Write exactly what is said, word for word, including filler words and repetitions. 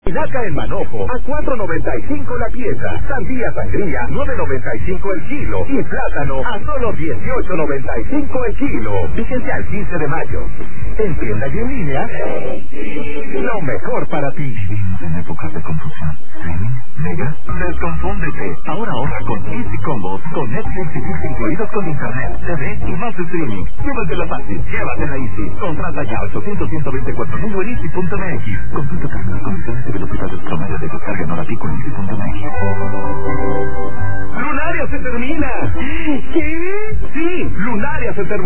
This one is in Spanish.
Espinaca en manojo a cuatro noventa y cinco la pieza. Sandía sangría nueve noventa y cinco el kilo. Y plátano a solo dieciocho noventa y cinco el kilo. Fíjense al quince de mayo. En tienda y en línea, lo mejor para ti. Vivimos en épocas de confusión. ¿Streaming? ¿Mega? Desconfúndete. Ahora ahorra con Easy Combos. Con Netflix y Disney incluidos con internet, T V y más streaming. Súbetela fácil. Llévatela Easy. Contrata ya ochocientos, ciento veinticuatro mil en easy punto m x. Consulta términos, condiciones y velocidades promedio de descarga en hora pico en easy punto m x. ¡Lunaria se termina! ¿Qué? Sí, Lunaria se termina.